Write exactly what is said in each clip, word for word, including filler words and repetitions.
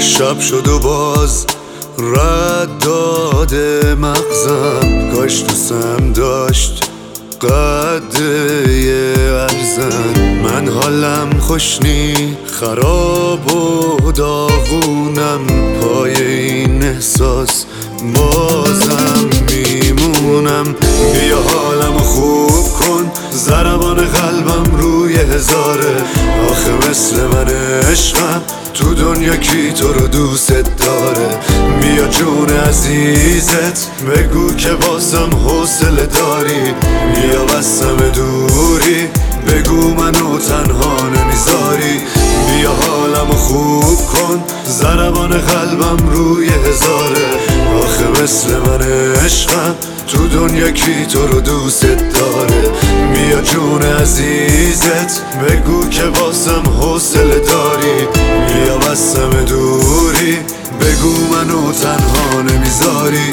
شب شد و باز رد داده مغزم، کاش دوستم داشت قده ارزن. من حالم خوش نی، خراب و داغونم، پای این احساس بازم میمونم. بیا حالمو خوب کن، ضربان قلبم روی هزاره. آخه مثل من عشقم تو دنیا کی تو رو دوست داره؟ بیا جون عزیزت بگو که بازم حوصله داری. بیا بسم دوری بگو منو تنها نمیذاری. بیا حالمو خوب کن، ضربان قلبم روی هزاره. آخه مثل من عشقم تو دنیا کی تو رو دوست داره؟ بیا جون عزیزت بگو که بازم حوصله داری. بیا بسم دوری بگو منو تنها نمیذاری.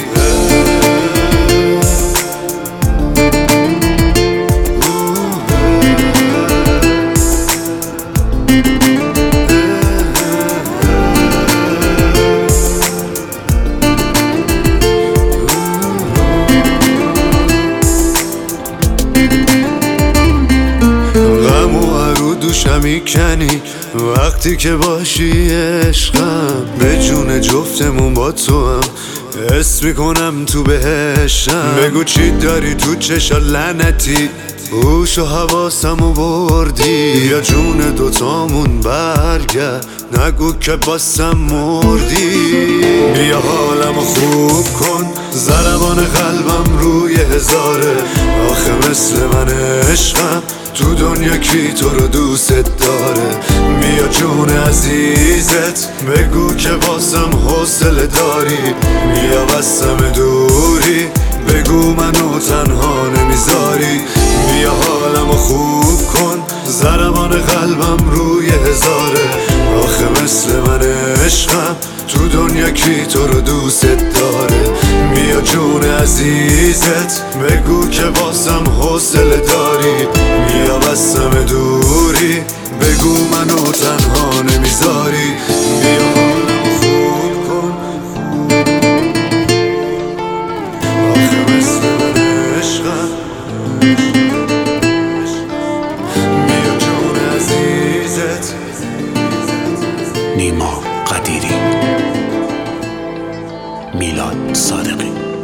دوشم میکنی وقتی که باشی عشقم، به جون جفتمون با تو هم حس میکنم تو بهشم. بگو چی داری تو چشا لعنتی، هوش و حواسمو بردی. یا جون دوتامون برگرد نگو که باسم مردی. بیا حالمو خوب کن، ضربان قلبم روی هزاره. آخه مثل من عشقم تو دنیا کی تو رو دوست داره؟ بیا جون عزیزت بگو که بازم حوصله داری. بیا بسم دوری بگو منو تنها نمیذاری. بیا حالمو خوب کن، ضربان قلبم روی هزاره. آخه مثل من عشقم تو دنیا کی تو رو دوست داره؟ بیا جون عزیزت بگو که بازم حوصله داری. بیا بسم دوری بگو منو تنها نمیذاری. بیا حالمو خوب کن، آخه مثل من عشقم. بیا جون عزیزت. نیما قدیری، میلاد صادقی.